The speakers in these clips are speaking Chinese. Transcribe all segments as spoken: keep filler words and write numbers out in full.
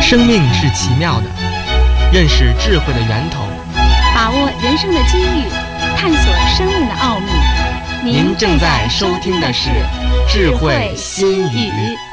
生命是奇妙的，认识智慧的源头， 把握人生的机遇，探索生命的奥秘。 您正在收听的是智慧心语。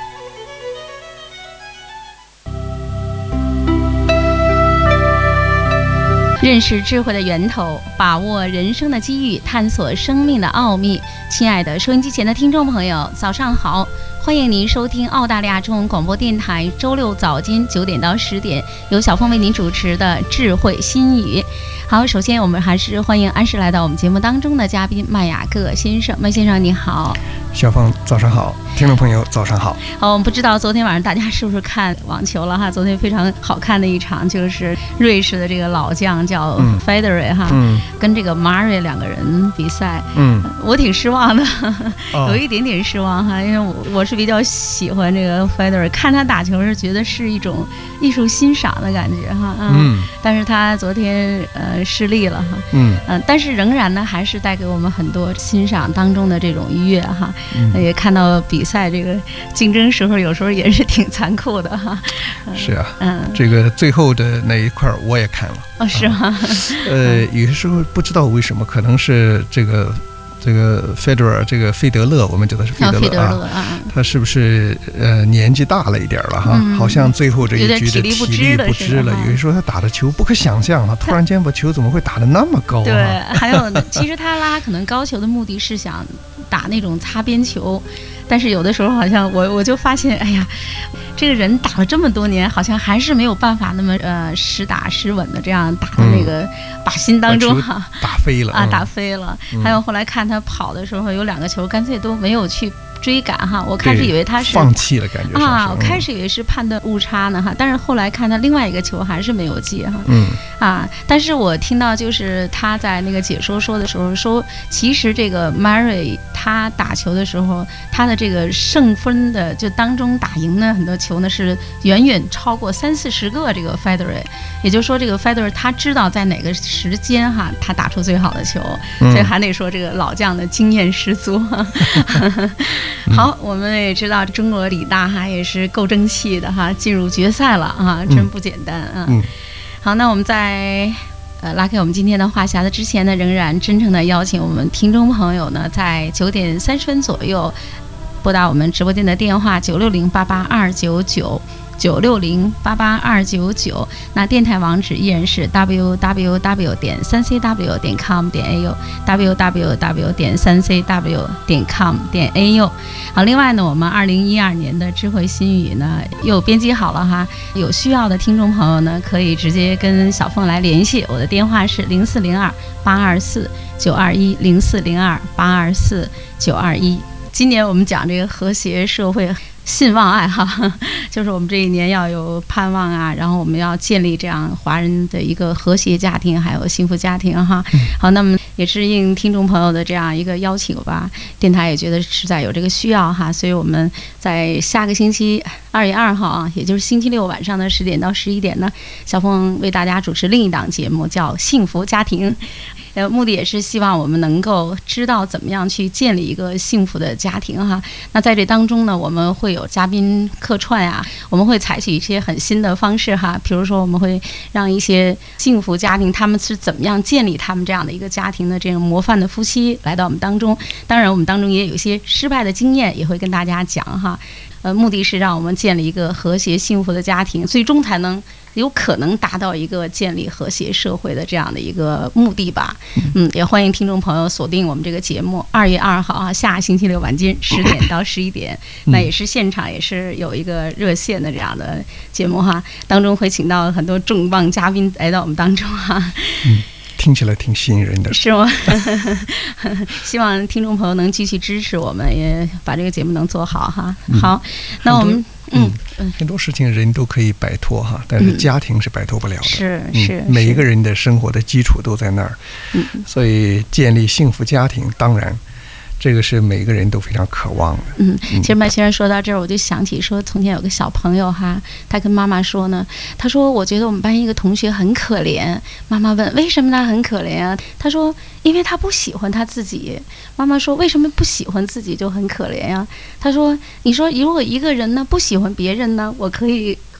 认识智慧的源头，把握人生的机遇，探索生命的奥秘。亲爱的收音机前的听众朋友，早上好，欢迎您收听澳大利亚中文广播电台周六早间九点到十点由小凤为您主持的智慧心语。好，首先我们还是欢迎按时来到我们节目当中的嘉宾麦雅各先生。麦先生你好。 小凤早上好，听众朋友早上好。 好，我们不知道昨天晚上大家是不是看网球了哈？昨天非常好看的一场，就是瑞士的这个老将叫 Federer 哈、嗯，跟这个 Murray 两个人比赛，嗯，我挺失望的，哦、有一点点失望哈，因为我我是比较喜欢这个 Federer， 看他打球是觉得是一种艺术欣赏的感觉哈，嗯，嗯但是他昨天呃失利了哈，嗯嗯、呃，但是仍然呢还是带给我们很多欣赏当中的这种愉悦哈。嗯、也看到比赛这个竞争时候，有时候也是挺残酷的哈。 是啊，嗯，这个最后的那一块我也看了。 哦，是吗？ 啊、呃，有些时候不知道为什么，可能是这个这个 Federer 这个费德勒，我们叫的是费德勒、哦、费德勒啊，他是不是呃年纪大了一点了哈？嗯、好像最后这一局的体力不支了。有人说他打的球不可想象啊，突然间把球怎么会打得那么高、啊？ 对，还有其实他拉可能高球的目的是想打那种擦边球，但是有的时候好像我我就发现，哎呀，这个人打了这么多年，好像还是没有办法那么呃实打实稳的这样打的那个靶心当中哈、啊嗯，打飞了啊， 打飞了。嗯、还有后来看他跑的时候，有两个球干脆都没有去追赶哈，我开始以为他是放弃了，感觉啊，我开始以为是判断误差呢哈，但是后来看他另外一个球还是没有接哈，嗯啊，但是我听到就是他在那个解说说的时候说，其实这个 Murray 他打球的时候，他的这个胜分的就当中打赢的很多球呢是远远超过三四十个这个 Federer， 也就是说这个 Federer 他知道在哪个时间哈他打出最好的球，嗯、所以还得说这个老将的经验十足哈。好，我们也知道中国李大哈也是够争气的哈，进入决赛了啊，真不简单啊。嗯、好，那我们在呃拉开我们今天的话匣子之前呢，仍然真诚的邀请我们听众朋友呢，在九点三十分左右拨打我们直播间的电话九六零八八二九九。九六零八八二九九，那电台网址依然是 w w w 点三 c w 点 com 点 a u w w w 点三 c w 点 com 点 a u。好，另外呢，我们二零一二年的智慧心语呢又编辑好了哈，有需要的听众朋友呢可以直接跟小凤来联系，我的电话是零四零二八二四九二一零四零二八二四九二一。今年我们讲这个和谐社会。信望爱哈，就是我们这一年要有盼望啊，然后我们要建立这样华人的一个和谐家庭，还有幸福家庭哈。好，那么也是应听众朋友的这样一个邀请吧，电台也觉得实在有这个需要哈，所以我们在下个星期二月二号啊，也就是星期六晚上的十点到十一点呢，小凤为大家主持另一档节目叫《幸福家庭》。呃，目的也是希望我们能够知道怎么样去建立一个幸福的家庭哈。那在这当中呢，我们会有嘉宾客串啊，我们会采取一些很新的方式哈，比如说我们会让一些幸福家庭他们是怎么样建立他们这样的一个家庭的这种模范的夫妻来到我们当中。当然，我们当中也有一些失败的经验，也会跟大家讲哈。呃，目的是让我们建立一个和谐幸福的家庭，最终才能有可能达到一个建立和谐社会的这样的一个目的吧。嗯，也欢迎听众朋友锁定我们这个节目，二月二号啊，下星期六晚间十点到十一点，那也是现场也是有一个热线的这样的节目哈，当中会请到很多重磅嘉宾来到我们当中哈。 嗯，听起来挺吸引人的， 是吗？希望听众朋友能继续支持我们，也把这个节目能做好哈。好，嗯、那我们嗯嗯，很多事情人都可以摆脱哈，但是家庭是摆脱不了的。 是、嗯、是、 嗯，每一个人的生活的基础都在那儿，嗯，所以建立幸福家庭，当然。这个是每个人都非常渴望的。 嗯，其实麦先生说到这儿，我就想起说，从前有个小朋友哈，他跟妈妈说呢，他说我觉得我们班一个同学很可怜。妈妈问为什么他很可怜啊？他说因为他不喜欢他自己。妈妈说为什么不喜欢自己就很可怜呀？他说你说如果一个人呢不喜欢别人呢，我可以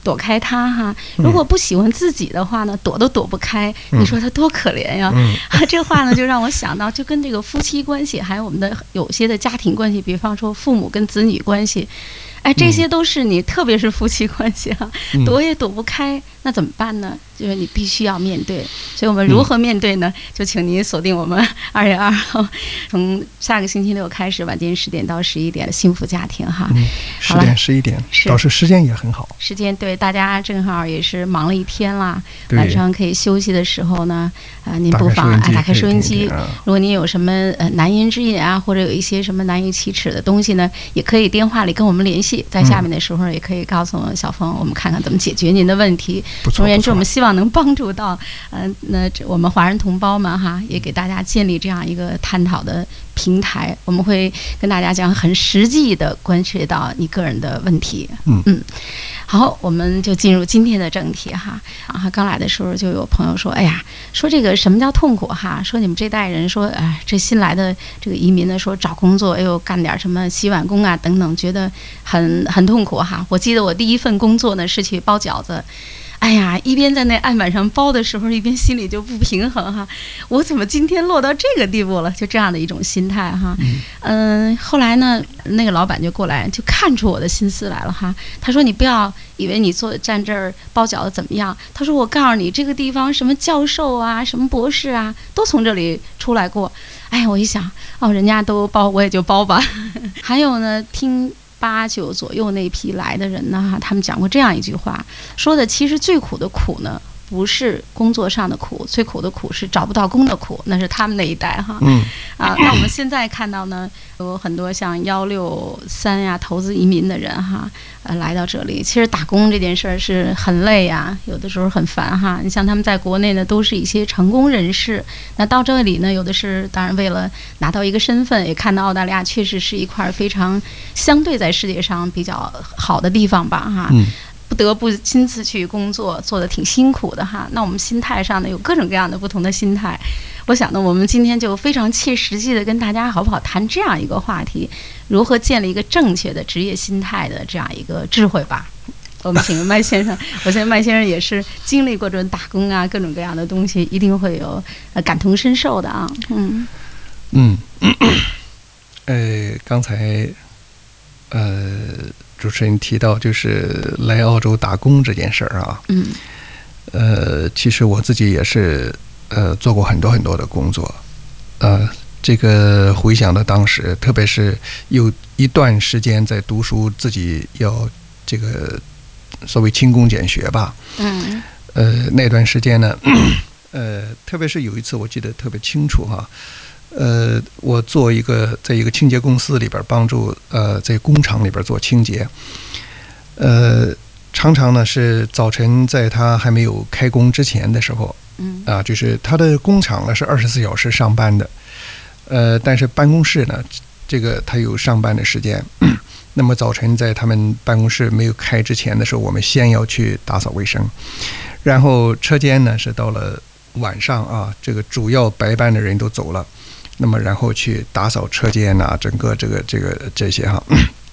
躲开他哈。如果不喜欢自己的话呢，躲都躲不开。你说他多可怜呀！嗯、这话呢就让我想到，就跟这个夫妻关系，还有我们的有些的家庭关系，比方说父母跟子女关系。哎，这些都是你，嗯、特别是夫妻关系啊，躲也躲不开，那怎么办呢？就是你必须要面对。所以我们如何面对呢？嗯、就请您锁定我们二月二号，从下个星期六开始，晚间十点到十一点，幸福家庭哈。 嗯，十点十一点，倒是时间也很好。 时间对大家正好也是忙了一天啦，晚上可以休息的时候呢，啊、呃，您不妨啊打开收音机。如果您有什么呃难言之隐啊，或者有一些什么难以启齿的东西呢，也可以电话里跟我们联系。在下面的时候也可以告诉我们小峰，我们看看怎么解决您的问题。总而言之，我们希望能帮助到，嗯、呃，那我们华人同胞们哈，也给大家建立这样一个探讨的平台。我们会跟大家讲很实际的关切到你个人的问题。嗯嗯，好，我们就进入今天的正题哈。啊，刚来的时候就有朋友说，哎呀，说这个什么叫痛苦哈？说你们这代人说，哎，这新来的这个移民呢，说找工作，哎呦，干点什么洗碗工啊等等，觉得很很痛苦哈。我记得我第一份工作呢是去包饺子。哎呀，一边在那案板上包的时候，一边心里就不平衡哈。我怎么今天落到这个地步了？就这样的一种心态哈。嗯、呃，后来呢，那个老板就过来，就看出我的心思来了哈。他说：“你不要以为你坐站这儿包饺子怎么样？”他说：“我告诉你，这个地方什么教授啊，什么博士啊，都从这里出来过。”哎，我一想，哦，人家都包，我也就包吧。还有呢，听。八九左右那批来的人呢，他们讲过这样一句话，说的其实最苦的苦呢，不是工作上的苦，最苦的苦是找不到工的苦，那是他们那一代哈。嗯啊，那我们现在看到呢，有很多像幺六三呀投资移民的人哈，呃，来到这里，其实打工这件事儿是很累呀，有的时候很烦哈。你像他们在国内呢，都是一些成功人士，那到这里呢，有的是当然为了拿到一个身份，也看到澳大利亚确实是一块非常相对在世界上比较好的地方吧哈。嗯，不得不亲自去工作，做得挺辛苦的哈。那我们心态上呢，有各种各样的不同的心态。我想呢，我们今天就非常切实际的跟大家好不好谈这样一个话题，如何建立一个正确的职业心态的这样一个智慧吧。我们请麦先生，我相信麦先生也是经历过这种打工啊，各种各样的东西，一定会有呃感同身受的啊。嗯嗯，呃，刚才呃。主持人提到就是来澳洲打工这件事儿啊，嗯，呃，其实我自己也是呃做过很多很多的工作，呃，这个回想到当时，特别是有一段时间在读书，自己要这个所谓勤工俭学吧，嗯，呃，那段时间呢，呃，特别是有一次我记得特别清楚哈。呃，我做一个在一个清洁公司里边帮助呃在工厂里边做清洁，呃，常常呢是早晨在他还没有开工之前的时候，嗯啊，就是他的工厂呢是二十四小时上班的，呃，但是办公室呢，这个他有上班的时间。那么早晨在他们办公室没有开之前的时候，我们先要去打扫卫生，然后车间呢是到了晚上啊，这个主要白班的人都走了。那么，然后去打扫车间啊，整个这个这个这些哈。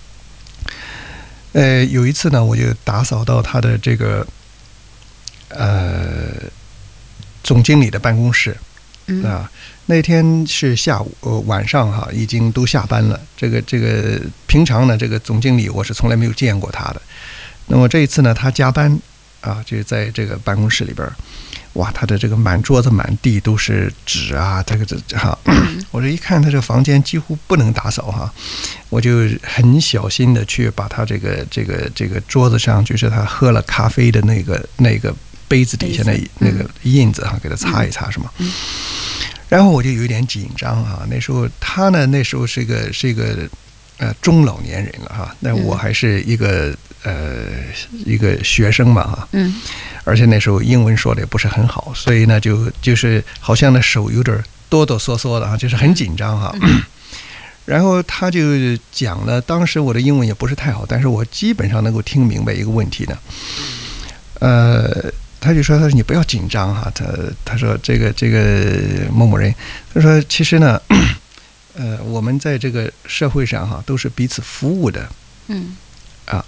呃，有一次呢，我就打扫到他的这个呃总经理的办公室啊。那天是下午、呃、晚上哈，已经都下班了。这个这个平常呢，这个总经理我是从来没有见过他的。那么这一次呢，他加班啊，就是在这个办公室里边。哇，他的这个满桌子满地都是纸啊，这个这哈，我这一看，他这个房间几乎不能打扫哈，我就很小心的去把他这个这个这个桌子上，就是他喝了咖啡的那个那个杯子底下的那个印子哈，给他擦一擦，是吗？然后我就有点紧张哈，那时候他呢，那时候是一个是一个呃中老年人了哈，那我还是一个呃一个学生嘛哈，嗯。而且那时候英文说的也不是很好，所以呢，就就是好像那手有点哆哆嗦嗦的啊，就是很紧张哈。嗯、然后他就讲了，当时我的英文也不是太好，但是我基本上能够听明白一个问题的。呃，他就说：“他说你不要紧张哈。”他他说：“这个这个某某人，他说其实呢，呃，我们在这个社会上哈都是彼此服务的。”嗯。啊，哎。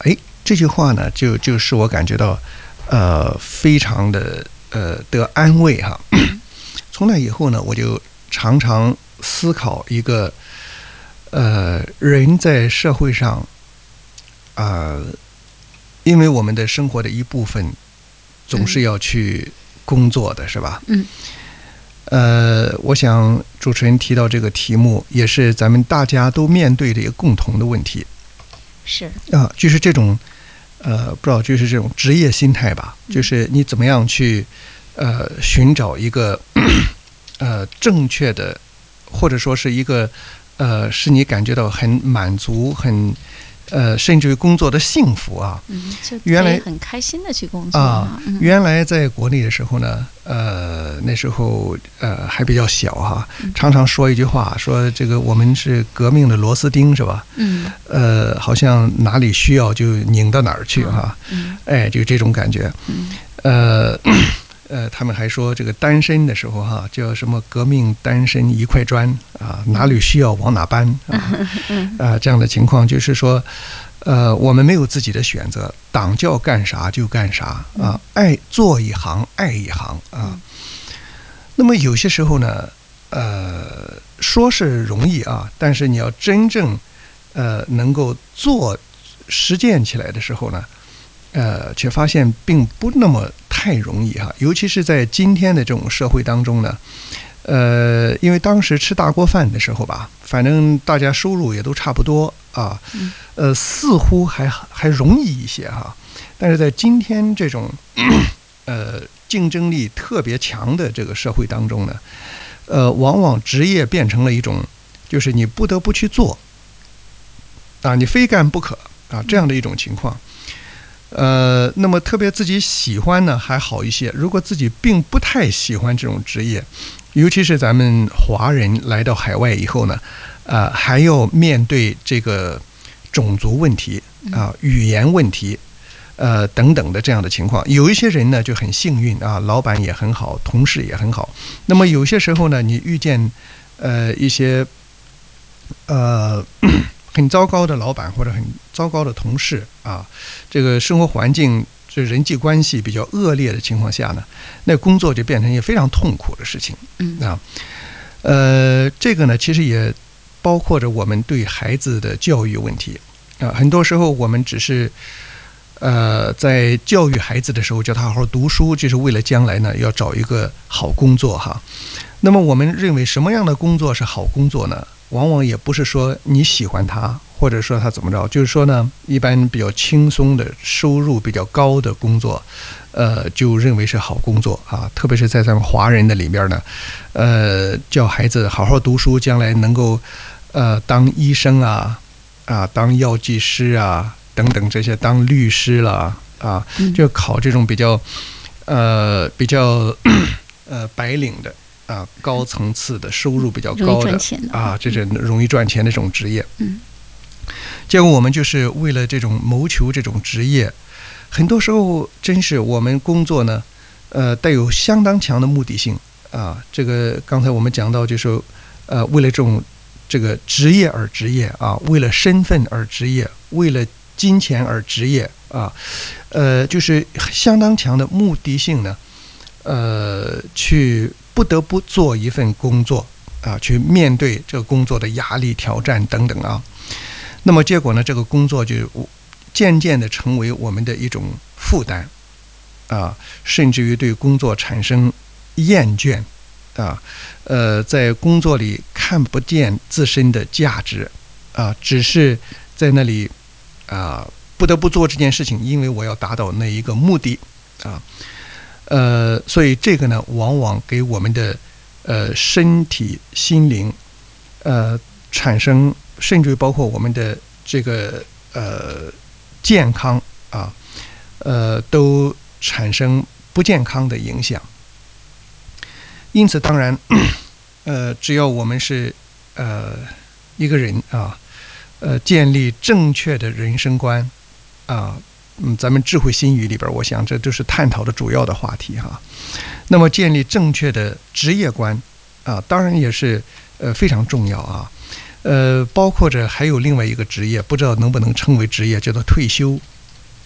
这句话呢，就就使我感觉到，呃，非常的呃得安慰哈。从那以后呢，我就常常思考一个，呃，人在社会上，啊、呃，因为我们的生活的一部分总是要去工作的，是吧？ 嗯。 呃，我想主持人提到这个题目，也是咱们大家都面对的一个共同的问题。 是啊，就是这种，呃，不知道就是这种职业心态吧，就是你怎么样去，呃，寻找一个，呃，正确的，或者说是一个，呃，使你感觉到很满足、很，呃，甚至于工作的幸福啊。 嗯，就原来很开心的去工作啊。 嗯、 原来在国内的时候呢，呃，那时候呃还比较小哈，常常说一句话，说这个我们是革命的螺丝钉，是吧？ 嗯。 呃，好像哪里需要就拧到哪儿去哈。 嗯。 哎，就这种感觉。 嗯。 呃。呃，他们还说这个单身的时候哈，叫什么革命单身一块砖啊，哪里需要往哪搬啊，啊这样的情况就是说，呃，我们没有自己的选择，党叫干啥就干啥啊，爱做一行爱一行啊。那么有些时候呢，呃，说是容易啊，但是你要真正呃能够做实践起来的时候呢，呃，却发现并不那么太容易哈，尤其是在今天的这种社会当中呢，呃，因为当时吃大锅饭的时候吧，反正大家收入也都差不多啊，呃，似乎还还容易一些哈，但是在今天这种呃竞争力特别强的这个社会当中呢，呃，往往职业变成了一种，就是你不得不去做啊，你非干不可啊，这样的一种情况。呃，那么特别自己喜欢呢还好一些，如果自己并不太喜欢这种职业，尤其是咱们华人来到海外以后呢，呃，还要面对这个种族问题啊、语言问题，呃等等的这样的情况。有一些人呢就很幸运啊，老板也很好，同事也很好。那么有些时候呢，你遇见呃一些呃。很糟糕的老板或者很糟糕的同事啊，这个生活环境、这人际关系比较恶劣的情况下呢，那工作就变成一个非常痛苦的事情。 嗯啊，呃，这个呢，其实也包括着我们对孩子的教育问题啊。很多时候我们只是呃在教育孩子的时候，叫他好好读书，就是为了将来呢要找一个好工作哈。那么我们认为什么样的工作是好工作呢？往往也不是说你喜欢他，或者说他怎么着，就是说呢，一般比较轻松的、收入比较高的工作，呃，就认为是好工作啊。特别是在咱们华人的里边呢，呃，叫孩子好好读书，将来能够呃当医生啊，啊，当药剂师啊，等等这些，当律师了啊，就考这种比较呃比较呃白领的。啊，高层次的收入比较高的啊，这是容易赚钱的这种职业。 嗯， 结果我们就是为了这种谋求这种职业，很多时候真是我们工作呢，呃，带有相当强的目的性啊。这个刚才我们讲到，就是呃，为了这种这个职业而职业啊，为了身份而职业，为了金钱而职业啊，呃，就是相当强的目的性呢，呃，去。不得不做一份工作啊，去面对这个工作的压力、挑战等等啊。那么结果呢，这个工作就渐渐的成为我们的一种负担啊，甚至于对工作产生厌倦啊。呃，在工作里看不见自身的价值啊，只是在那里啊，不得不做这件事情，因为我要达到那一个目的啊。呃，所以这个呢，往往给我们的呃身体、心灵，呃产生，甚至于包括我们的这个呃健康啊，呃都产生不健康的影响。因此，当然，呃，只要我们是呃一个人啊，呃，建立正确的人生观啊。嗯，咱们智慧心语里边，我想这都是探讨的主要的话题哈。那么建立正确的职业观啊，当然也是呃非常重要啊。呃，包括着还有另外一个职业，不知道能不能称为职业，叫做退休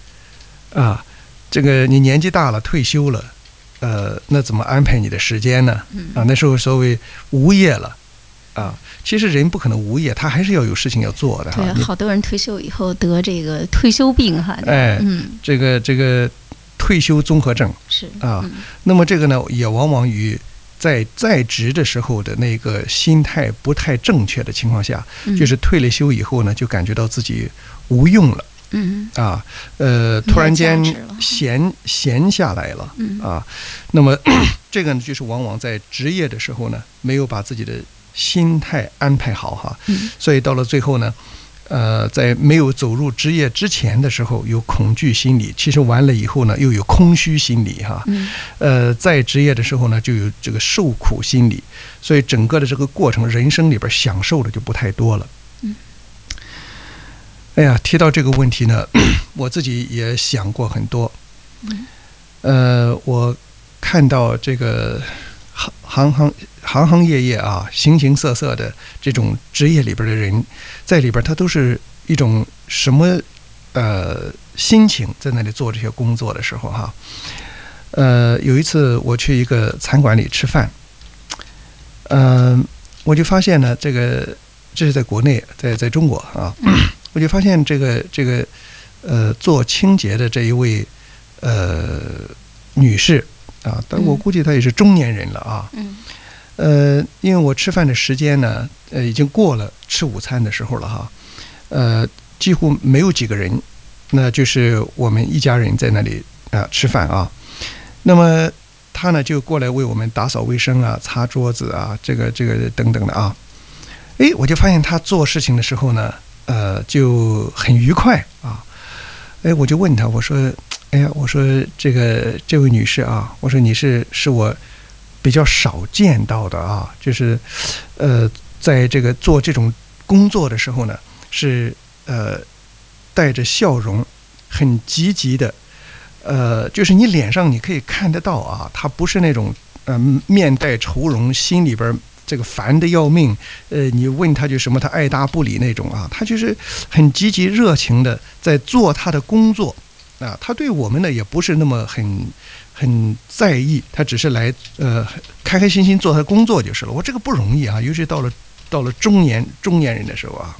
啊，这个你年纪大了，退休了，呃，那怎么安排你的时间呢？啊，那时候所谓无业了。啊，其实人不可能无业，他还是要有事情要做的哈。 对，好多人退休以后得这个退休病哈。 哎，嗯，这个这个退休综合症是啊、嗯。那么这个呢，也往往与在在职的时候的那个心态不太正确的情况下，嗯、就是退了休以后呢，就感觉到自己无用了。 嗯啊，呃，突然间闲闲下来了， 嗯啊，那么这个呢，就是往往在职业的时候呢，没有把自己的心态安排好哈， 嗯、 所以到了最后呢，呃，在没有走入职业之前的时候有恐惧心理，其实完了以后呢又有空虚心理哈， 嗯、 呃，在职业的时候呢就有这个受苦心理，所以整个的这个过程，人生里边享受的就不太多了。 嗯， 哎呀，提到这个问题呢，我自己也想过很多。 嗯， 呃，我看到这个行行行。行行业业啊，形形色色的这种职业里边的人，在里边他都是一种什么呃心情在那里做这些工作的时候哈。呃，有一次我去一个餐馆里吃饭，嗯、呃，我就发现呢，这个这是在国内，在在中国啊，我就发现这个这个呃做清洁的这一位呃女士啊，但我估计她也是中年人了啊。 嗯。 呃，因为我吃饭的时间呢，呃，已经过了吃午餐的时候了哈，呃，几乎没有几个人，那就是我们一家人在那里啊、呃、吃饭啊。那么他呢就过来为我们打扫卫生啊、擦桌子啊，这个这个等等的啊。哎，我就发现他做事情的时候呢，呃，就很愉快啊。哎，我就问他，我说，哎呀，我说这个这位女士啊，我说你是是我比较少见到的啊，就是，呃，在这个做这种工作的时候呢，是呃带着笑容，很积极的，呃，就是你脸上你可以看得到啊，他不是那种呃面带愁容，心里边这个烦得要命，呃，你问他就什么他爱答不理那种啊，他就是很积极热情的在做他的工作啊，他对我们呢也不是那么很。很在意，他只是来呃开开心心做他的工作就是了。我这个不容易啊，尤其到了到了中年中年人的时候啊。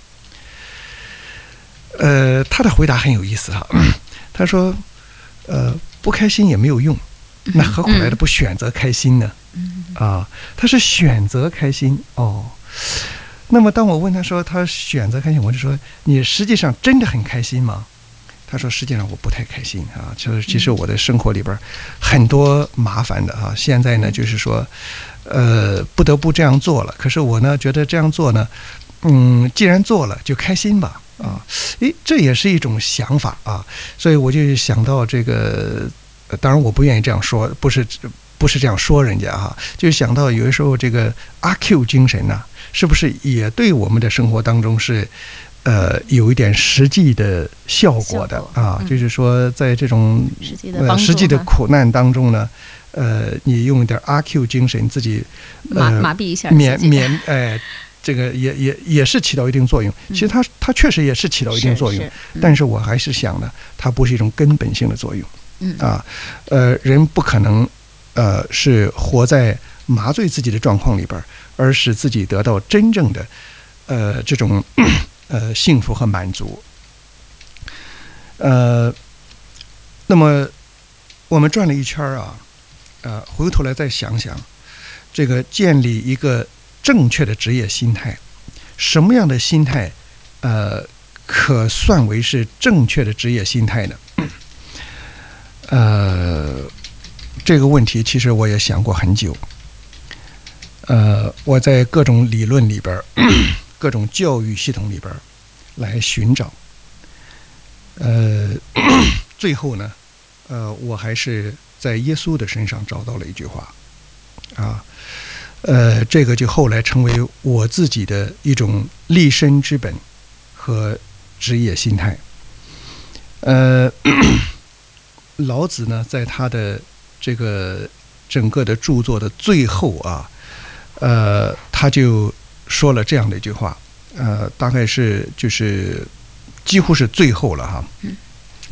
呃，他的回答很有意思哈，他说，呃，不开心也没有用，那何苦来的不选择开心呢？啊，他是选择开心哦。那么当我问他说他选择开心，我就说你实际上真的很开心吗？他说：“实际上我不太开心啊，就是其实我的生活里边很多麻烦的啊。现在呢，就是说，呃，不得不这样做了。可是我呢，觉得这样做呢，嗯，既然做了，就开心吧啊。诶，这也是一种想法啊。所以我就想到这个，当然我不愿意这样说，不是不是这样说人家哈，就想到有的时候这个阿 Q 精神呢、啊，是不是也对我们的生活当中是？”呃，有一点实际的效果的果啊、 嗯， 就是说，在这种实际的帮助、 呃、实际的苦难当中呢，呃，你用一点阿 Q 精神，自己麻麻痹一下， 免免哎，这个也也也是起到一定作用。其实它它确实也是起到一定作用， 是是嗯、 但是我还是想呢，它不是一种根本性的作用。 嗯啊，呃，人不可能呃是活在麻醉自己的状况里边，而使自己得到真正的呃这种。呃，幸福和满足。呃，那么我们转了一圈啊，呃，回过头来再想想，这个建立一个正确的职业心态，什么样的心态，呃，可算为是正确的职业心态呢？呃，这个问题其实我也想过很久。呃，我在各种理论里边。各种教育系统里边来寻找，呃，最后呢，呃，我还是在耶稣的身上找到了一句话，啊，呃，这个就后来成为我自己的一种立身之本和职业心态。呃，老子呢，在他的这个整个的著作的最后啊，呃，他就说了这样的一句话，呃，大概是就是几乎是最后了哈。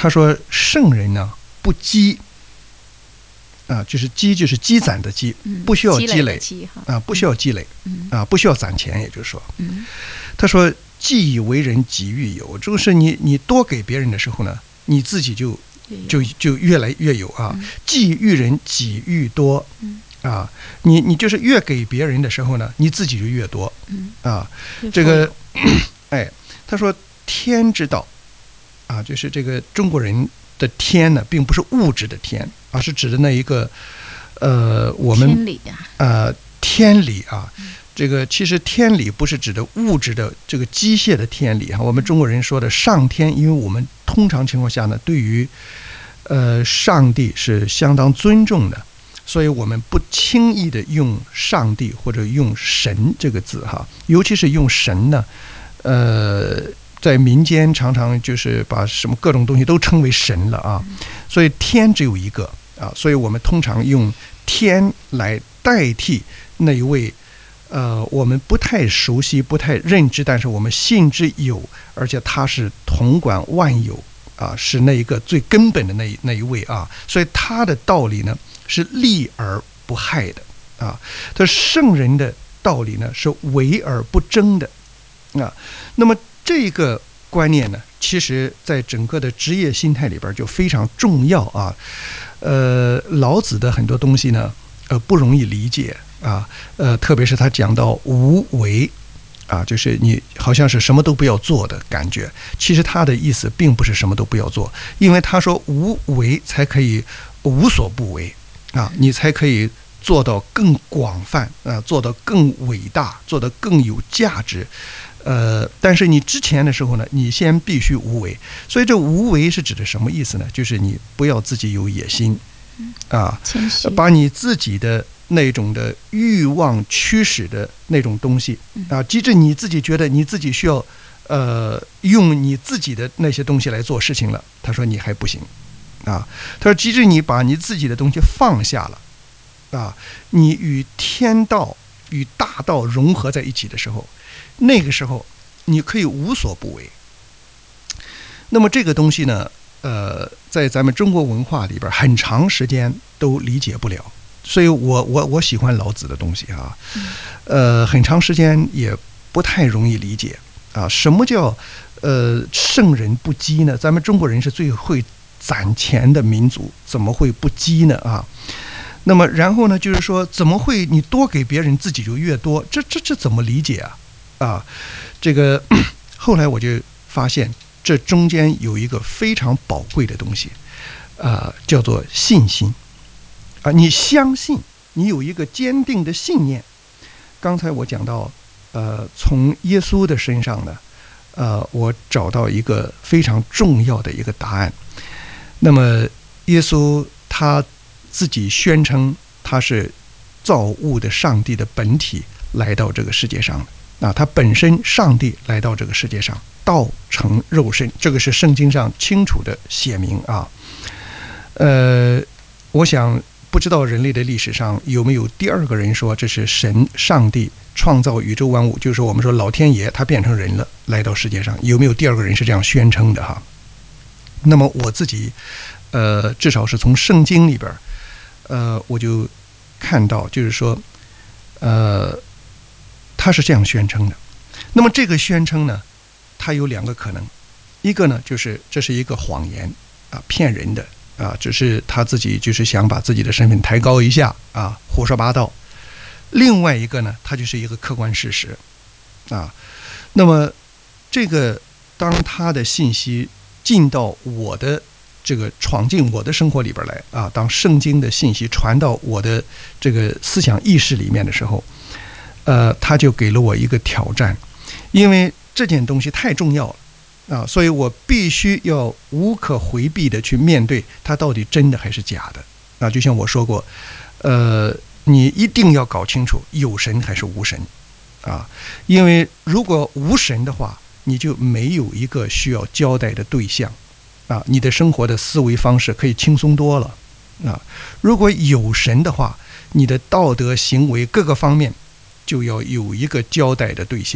他说圣人呢不积啊，就是积就是积攒的积，不需要积累啊，不需要积累啊，不需要攒钱，也就是说，他说既以为人己愈有，就是你你多给别人的时候呢，你自己就就就越来越有啊，既育人己愈多啊，你你就是越给别人的时候呢，你自己就越多啊，这个哎，他说天之道啊，就是这个中国人的天呢，并不是物质的天，而是指的那一个呃，我们天理的呃天理啊。这个其实天理不是指的物质的这个机械的天理哈，我们中国人说的上天，因为我们通常情况下呢，对于呃上帝是相当尊重的，所以我们不轻易的用上帝或者用神这个字哈，尤其是用神呢，呃。在民间常常就是把什么各种东西都称为神了啊，所以天只有一个啊，所以我们通常用天来代替那一位呃我们不太熟悉、不太认知，但是我们信之有，而且他是统管万有啊，是那一个最根本的那一那一位啊，所以他的道理呢是利而不害的啊，他圣人的道理呢是为而不争的啊，那么。这个观念呢，其实在整个的职业心态里边就非常重要啊。呃，老子的很多东西呢，呃，不容易理解啊。呃，特别是他讲到无为啊，就是你好像是什么都不要做的感觉。其实他的意思并不是什么都不要做，因为他说无为才可以无所不为啊，你才可以做到更广泛啊，做到更伟大，做到更有价值。呃，但是你之前的时候呢，你先必须无为，所以这无为是指的什么意思呢？就是你不要自己有野心，啊，把你自己的那种的欲望驱使的那种东西啊，即使你自己觉得你自己需要呃用你自己的那些东西来做事情了，他说你还不行啊，他说即使你把你自己的东西放下了啊，你与天道与大道融合在一起的时候。那个时候你可以无所不为。那么这个东西呢，呃，在咱们中国文化里边很长时间都理解不了，所以我我我喜欢老子的东西啊，呃，很长时间也不太容易理解啊。什么叫呃圣人不积呢？咱们中国人是最会攒钱的民族，怎么会不积呢啊？那么然后呢，就是说怎么会你多给别人自己就越多？这这这怎么理解啊？啊，这个后来我就发现，这中间有一个非常宝贵的东西，啊，叫做信心啊！你相信，你有一个坚定的信念。刚才我讲到，呃，从耶稣的身上呢，呃，我找到一个非常重要的一个答案。那么，耶稣他自己宣称他是造物的上帝的本体来到这个世界上的。啊，他本身上帝来到这个世界上，道成肉身，这个是圣经上清楚的写明啊。呃，我想不知道人类的历史上有没有第二个人说这是神上帝创造宇宙万物，就是我们说老天爷他变成人了来到世界上，有没有第二个人是这样宣称的哈？那么我自己呃，至少是从圣经里边呃，我就看到就是说呃。他是这样宣称的，那么这个宣称呢，它有两个可能，一个呢就是这是一个谎言啊，骗人的啊，只是他自己就是想把自己的身份抬高一下啊，胡说八道。另外一个呢，它就是一个客观事实啊。那么这个当他的信息进到我的这个闯进我的生活里边来啊，当圣经的信息传到我的这个思想意识里面的时候。呃，他就给了我一个挑战，因为这件东西太重要了啊，所以我必须要无可回避的去面对它到底真的还是假的啊。就像我说过，呃，你一定要搞清楚有神还是无神啊，因为如果无神的话，你就没有一个需要交代的对象啊，你的生活的思维方式可以轻松多了啊。如果有神的话，你的道德行为各个方面就要有一个交代的对象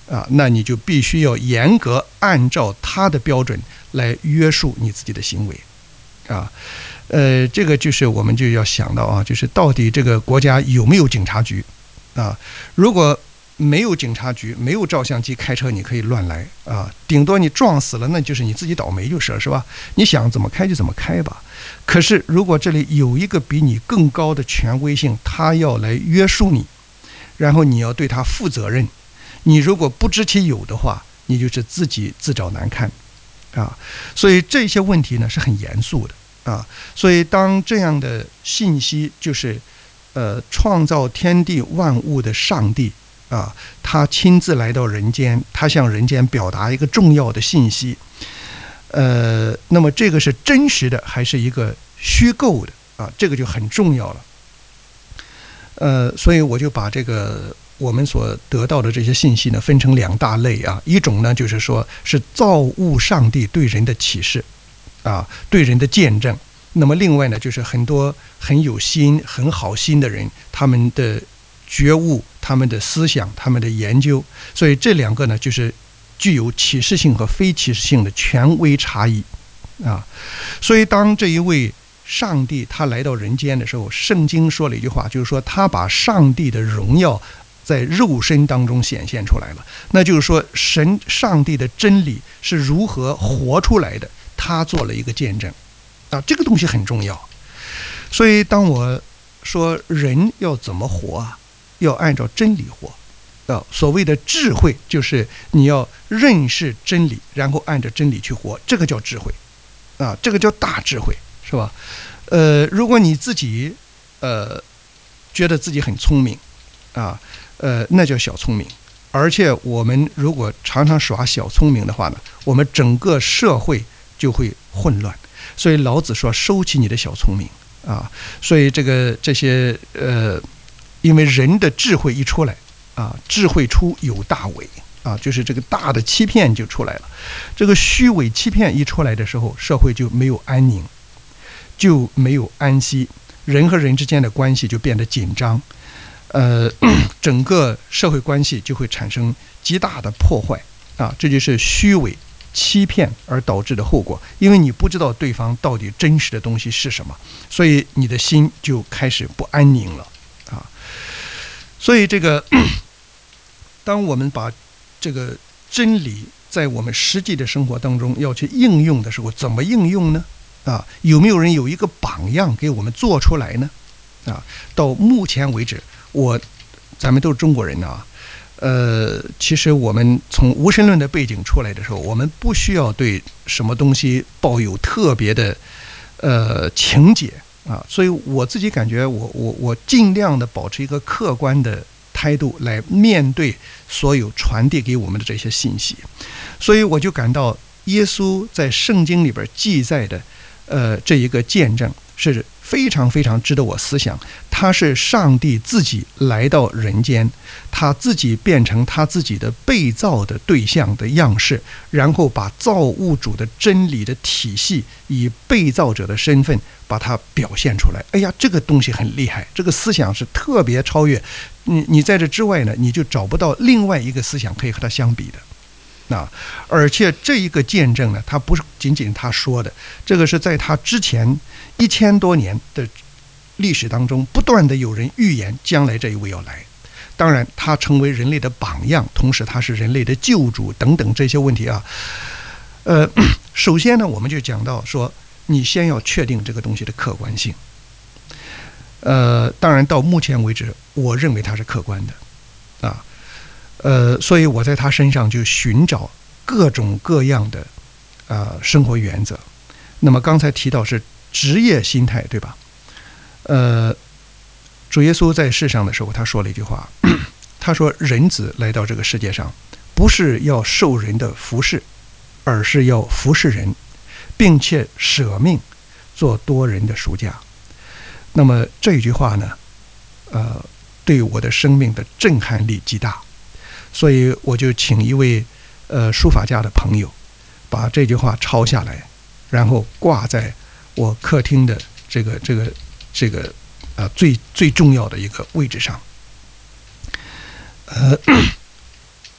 啊，那你就必须要严格按照他的标准来约束你自己的行为啊。呃，这个就是我们就要想到啊，就是到底这个国家有没有警察局啊？如果没有警察局，没有照相机，开车你可以乱来啊，顶多你撞死了，那就是你自己倒霉就是了，是吧？你想怎么开就怎么开吧。可是如果这里有一个比你更高的权威性，他要来约束你，然后你要对他负责任，你如果不知其有的话，你就是自己自找难看啊。所以这些问题呢是很严肃的啊。所以当这样的信息，就是呃创造天地万物的上帝啊，他亲自来到人间，他向人间表达一个重要的信息，呃，那么这个是真实的还是一个虚构的啊？这个就很重要了。呃，所以我就把这个我们所得到的这些信息呢，分成两大类啊。一种呢，就是说是造物上帝对人的启示啊，对人的见证。那么另外呢，就是很多很有心、很好心的人，他们的觉悟、他们的思想、他们的研究。所以这两个呢，就是具有启示性和非启示性的权威差异啊。所以当这一位上帝他来到人间的时候，圣经说了一句话，就是说他把上帝的荣耀在肉身当中显现出来了。那就是说神上帝的真理是如何活出来的，他做了一个见证啊，这个东西很重要。所以当我说人要怎么活啊，要按照真理活啊。所谓的智慧就是你要认识真理，然后按照真理去活，这个叫智慧啊，这个叫大智慧，是吧？呃，如果你自己呃觉得自己很聪明啊，呃，那叫小聪明。而且我们如果常常耍小聪明的话呢，我们整个社会就会混乱。所以老子说收起你的小聪明啊。所以这个这些呃，因为人的智慧一出来啊，智慧出有大伪啊，就是这个大的欺骗就出来了。这个虚伪欺骗一出来的时候，社会就没有安宁，就没有安息，人和人之间的关系就变得紧张，呃，整个社会关系就会产生极大的破坏啊。这就是虚伪欺骗而导致的后果。因为你不知道对方到底真实的东西是什么，所以你的心就开始不安宁了啊。所以这个当我们把这个真理在我们实际的生活当中要去应用的时候，怎么应用呢？啊，有没有人有一个榜样给我们做出来呢？啊，到目前为止，我咱们都是中国人啊，呃，其实我们从无神论的背景出来的时候，我们不需要对什么东西抱有特别的呃情结啊，所以我自己感觉我我我尽量的保持一个客观的态度来面对所有传递给我们的这些信息。所以我就感到耶稣在圣经里边记载的呃这一个见证是非常非常值得我思想。他是上帝自己来到人间，他自己变成他自己的被造的对象的样式，然后把造物主的真理的体系以被造者的身份把它表现出来。哎呀，这个东西很厉害，这个思想是特别超越你你在这之外呢，你就找不到另外一个思想可以和它相比的啊。而且这一个见证呢，它不是仅仅他说的，这个是在他之前一千多年的历史当中，不断的有人预言将来这一位要来。当然他成为人类的榜样，同时他是人类的救主等等这些问题啊。呃，首先呢，我们就讲到说，你先要确定这个东西的客观性。呃，当然到目前为止，我认为它是客观的啊。呃，所以我在他身上就寻找各种各样的呃生活原则。那么刚才提到是职业心态，对吧？呃，主耶稣在世上的时候，他说了一句话，他说：“人子来到这个世界上，不是要受人的服侍，而是要服侍人，并且舍命做多人的赎价。”那么这一句话呢，呃，对我的生命的震撼力极大，所以我就请一位呃书法家的朋友，把这句话抄下来，然后挂在我客厅的这个这个这个呃最最重要的一个位置上。呃，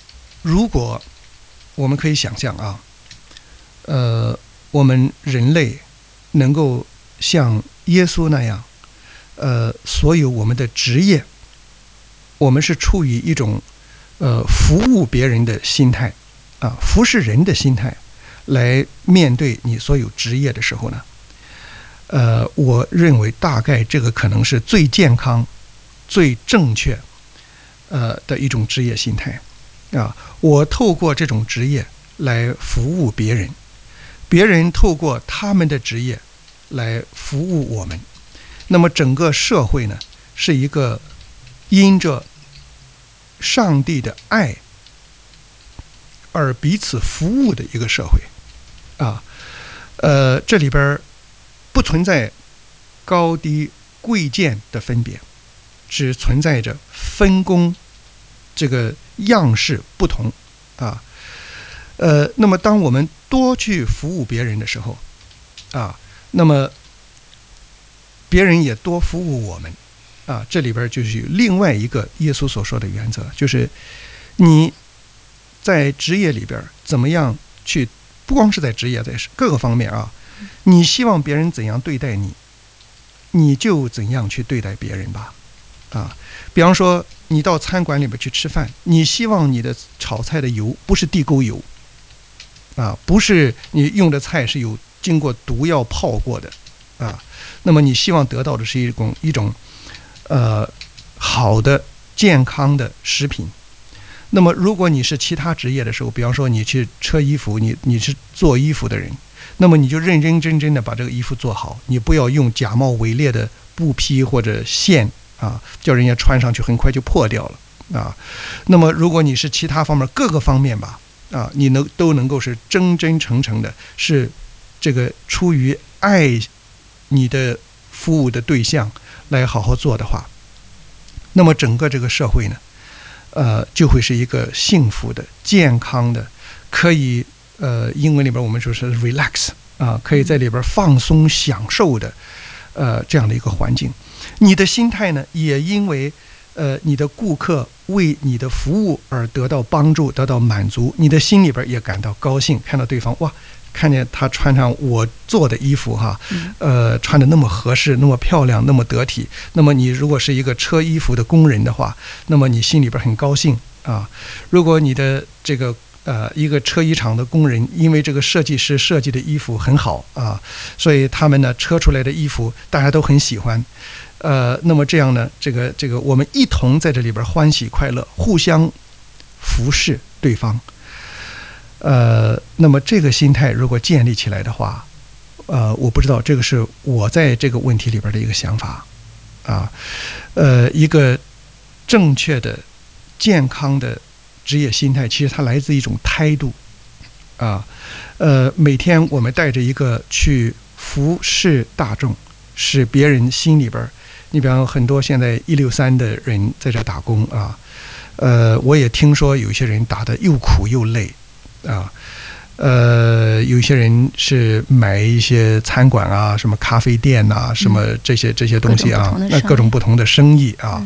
如果我们可以想象啊，呃，我们人类能够像耶稣那样，呃，所有我们的职业，我们是处于一种呃服务别人的心态啊，服侍人的心态来面对你所有职业的时候呢，呃，我认为大概这个可能是最健康、最正确呃的一种职业心态啊。我透过这种职业来服务别人，别人透过他们的职业来服务我们，那么整个社会呢，是一个因着上帝的爱而彼此服务的一个社会啊。呃，这里边不存在高低贵贱的分别，只存在着分工这个样式不同啊。呃，那么当我们多去服务别人的时候啊，那么别人也多服务我们啊。这里边就是有另外一个耶稣所说的原则，就是你在职业里边怎么样去，不光是在职业，在各个方面啊，你希望别人怎样对待你，你就怎样去对待别人吧啊。比方说你到餐馆里面去吃饭，你希望你的炒菜的油不是地沟油啊，不是你用的菜是有经过毒药泡过的啊，那么你希望得到的是一种一种呃好的健康的食品。那么如果你是其他职业的时候，比方说你去车衣服，你你是做衣服的人，那么你就认认真真的把这个衣服做好，你不要用假冒伪劣的布匹或者线啊，叫人家穿上去很快就破掉了啊。那么如果你是其他方面各个方面吧啊，你能都能够是真真诚诚的，是这个出于爱你的服务的对象来好好做的话，那么整个这个社会呢，呃，就会是一个幸福的、健康的，可以呃，英文里边我们说是 relax 啊，可以在里边放松享受的，呃，这样的一个环境。你的心态呢，也因为呃你的顾客为你的服务而得到帮助、得到满足，你的心里边也感到高兴，看到对方哇，看见他穿上我做的衣服哈，呃，穿的那么合适、那么漂亮、那么得体。那么你如果是一个车衣服的工人的话，那么你心里边很高兴啊。如果你的这个呃一个车衣厂的工人，因为这个设计师设计的衣服很好啊，所以他们呢车出来的衣服大家都很喜欢。呃，那么这样呢，这个这个我们一同在这里边欢喜快乐，互相服侍对方。呃，那么这个心态如果建立起来的话，呃，我不知道，这个是我在这个问题里边的一个想法啊。呃，一个正确的、健康的职业心态，其实它来自一种态度啊。呃，每天我们带着一个去服侍大众，使别人心里边，你比方很多现在一六三的人在这打工啊，呃，我也听说有些人打得又苦又累。啊，呃，有些人是买一些餐馆啊，什么咖啡店啊，什么这些这些东西啊，那各种不同的生意啊，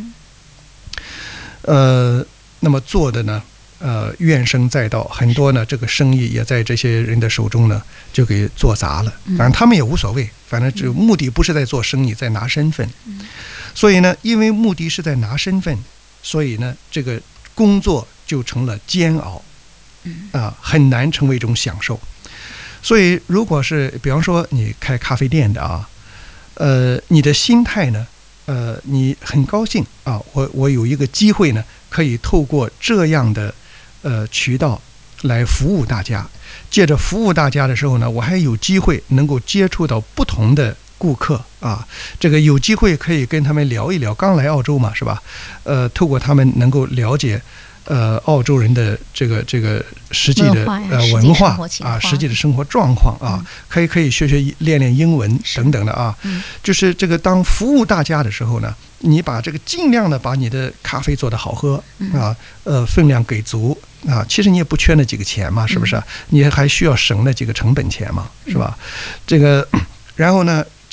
呃，那么做的呢，呃，怨声载道，很多呢，这个生意也在这些人的手中呢，就给做砸了。当然他们也无所谓，反正只目的不是在做生意，在拿身份。所以呢，因为目的是在拿身份，所以呢，这个工作就成了煎熬。啊，很难成为一种享受。所以如果是比方说你开咖啡店的啊，呃，你的心态呢，呃，你很高兴啊，我我有一个机会呢，可以透过这样的呃渠道来服务大家。借着服务大家的时候呢，我还有机会能够接触到不同的顾客啊，这个有机会可以跟他们聊一聊，刚来澳洲嘛，是吧？呃，透过他们能够了解。呃，澳洲人的这个这个实际的呃文化啊，实际的生活状况啊，可以可以学学练练英文等等的啊。就是这个当服务大家的时候呢，你把这个尽量的把你的咖啡做得好喝啊，呃，分量给足啊。其实你也不缺那几个钱嘛，是不是？你还需要省那几个成本钱嘛，是吧？这个，然后呢，这个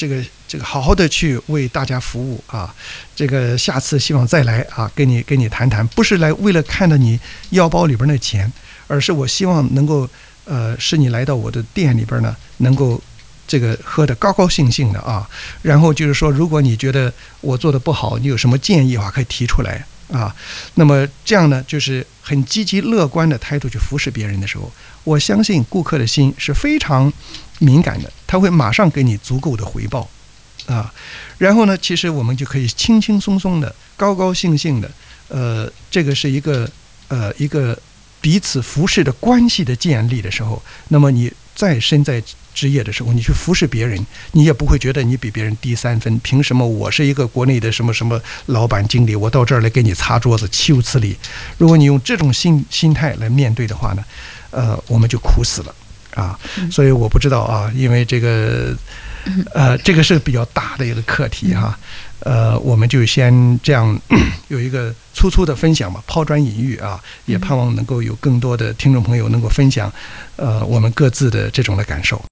这个好好的去为大家服务啊，这个下次希望再来啊，跟你跟你谈谈，不是来为了看到你腰包里边的钱，而是我希望能够呃，使你来到我的店里边呢，能够这个喝得高高兴兴的啊。然后就是说，如果你觉得我做的不好，你有什么建议的话，可以提出来啊。那么这样呢，就是很积极乐观的态度去服侍别人的时候，我相信顾客的心是非常敏感的，他会马上给你足够的回报啊。然后呢，其实我们就可以轻轻松松的、高高兴兴的，呃，这个是一个呃一个彼此服侍的关系的建立的时候，那么你再身在职业的时候，你去服侍别人，你也不会觉得你比别人低三分。凭什么我是一个国内的什么什么老板经理，我到这儿来给你擦桌子、岂有此理？如果你用这种心心态来面对的话呢，呃，我们就苦死了啊。所以我不知道啊，因为这个呃，这个是比较大的一个课题哈。呃，我们就先这样有一个粗粗的分享吧，抛砖引玉啊，也盼望能够有更多的听众朋友能够分享，呃，我们各自的这种的感受。